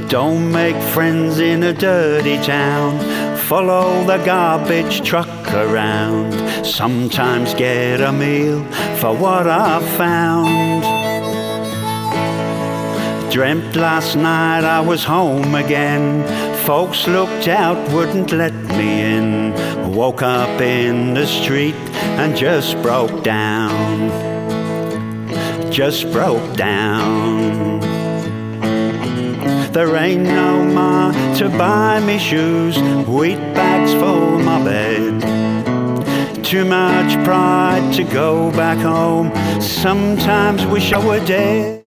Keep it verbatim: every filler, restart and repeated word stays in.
Don't make friends in a dirty town. Follow the garbage truck around. Sometimes get a meal for what I found. Dreamt last night I was home again. Folks looked out, wouldn't let me in. Woke up in the street and just broke down. Just broke down. There ain't no ma to buy me shoes, wheat bags for my bed. Too much pride to go back home. Sometimes wish I were dead.